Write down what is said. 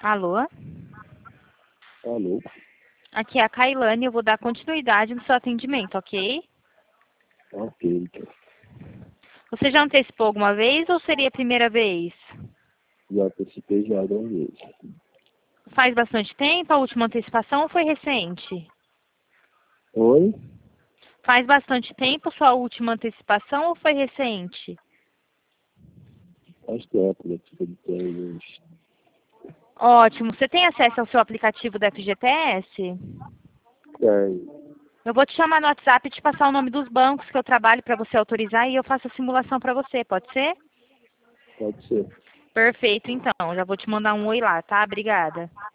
Alô? Alô? Aqui é a Kailane, eu vou dar continuidade no seu atendimento, ok? Ok, então. Você já antecipou alguma vez ou seria a primeira vez? Já participei já de uma vez. Faz bastante tempo a última antecipação ou foi recente? Oi? Faz bastante tempo sua última antecipação ou foi recente? Faz tempo, já fica de três. Ótimo. Você tem acesso ao seu aplicativo da FGTS? Tem, Eu vou te chamar no WhatsApp e te passar o nome dos bancos que eu trabalho para você autorizar e eu faço a simulação para você, pode ser? pode ser. Perfeito, então. Já vou te mandar um oi lá, tá? Obrigada.